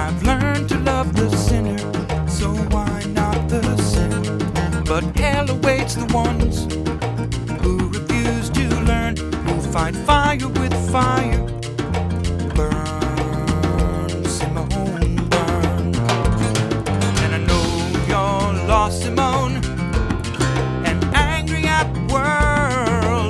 I've learned to love the sinner, so why not the sin? But hell awaits the ones who refuse to learn, who fight fire with fire. Burn, Simone, burn. And I know you're lost, Simone, and angry at the world.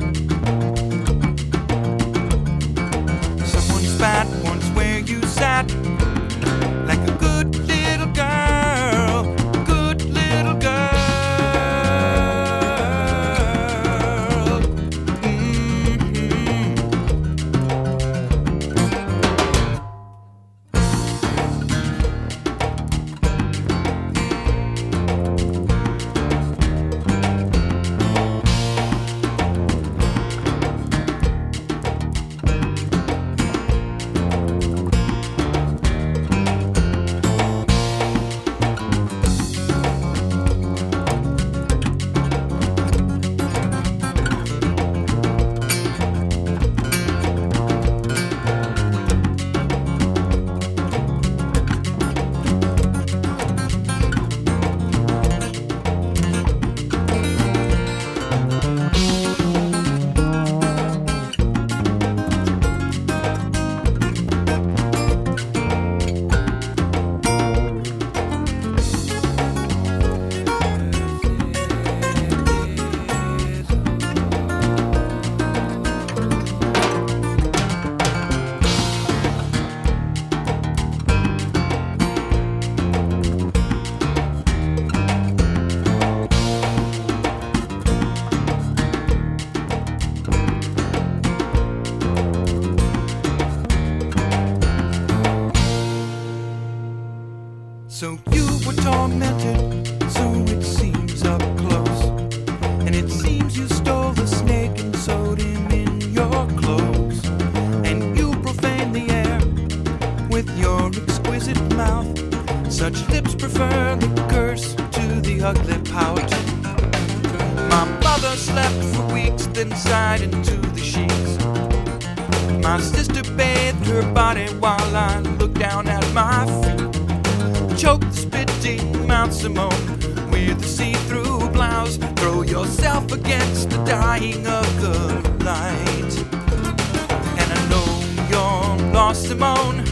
Someone spat once where you sat, like a good little girl, good little girl. So you were tormented, so it seems up close. And it seems you stole the snake and sewed him in your clothes. And you profaned the air with your exquisite mouth. Such lips prefer the curse to the ugly pout. My mother slept for weeks, then sighed into the sheets. My sister bathed her body while I looked down at my feet. Choke the spitting mouth, Simone, with the see-through blouse. Throw yourself against the dying of the light. And I know you're lost, Simone,